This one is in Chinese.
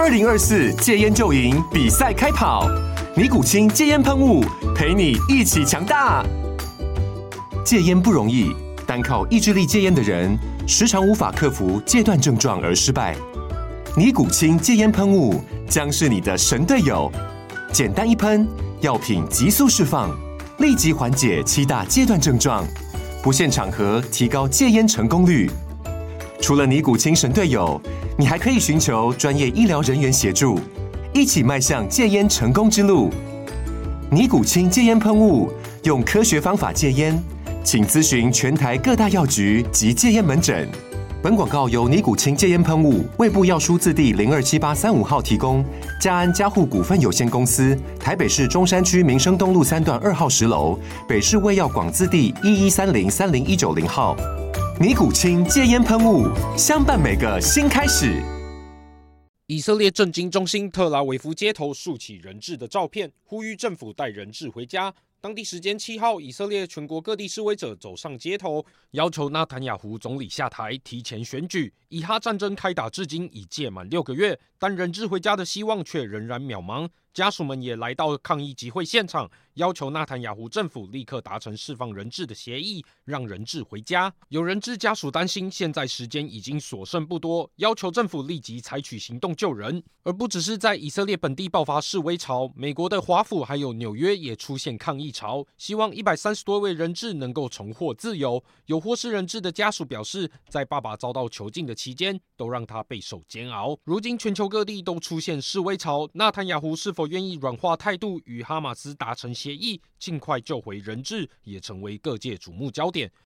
2024戒烟就赢比赛开跑，尼古清戒烟喷雾陪你一起强大。戒烟不容易，单靠意志力戒烟的人，时常无法克服戒断症状而失败。尼古清戒烟喷雾将是你的神队友，简单一喷，药品急速释放，立即缓解7大戒断症状，不限场合提高戒烟成功率。除了尼古清神队友，你还可以寻求专业医疗人员协助，一起迈向戒烟成功之路。尼古清戒烟喷雾，用科学方法戒烟，请咨询全台各大药局及戒烟门诊。本广告由尼古清戒烟喷雾、卫部药书字第027835号提供，嘉安嘉护股份有限公司，台北市中山区民生东路3段2号10楼，北市卫药广字第113030190号。尼古清戒烟喷雾，相伴每个新开始。 以色列政经中心特拉维夫街头竖起人质的照片，呼吁政府带人质回家。当地时间7号，以色列全国各地示威者走上街头，要求纳坦雅胡总理下台，提前选举。以哈战争开打至今已届满6个月，但人质回家的希望却仍然渺茫。家属们也来到抗议集会现场，要求纳坦雅胡政府立刻达成释放人质的协议，让人质回家。有人质家属担心现在时间已经所剩不多，要求政府立即采取行动救人。而不只是在以色列本地爆发示威潮，美国的华府还有纽约也出现抗议潮，希望130多位人质能够重获自由。有获释人质的家属表示，在爸爸遭到囚禁的期间，都让他备受煎熬。如今全球各地都出现示威潮，纳坦雅胡是否愿意软化态度与哈马斯达成协议，尽快救回人质，也成为各界瞩目焦点。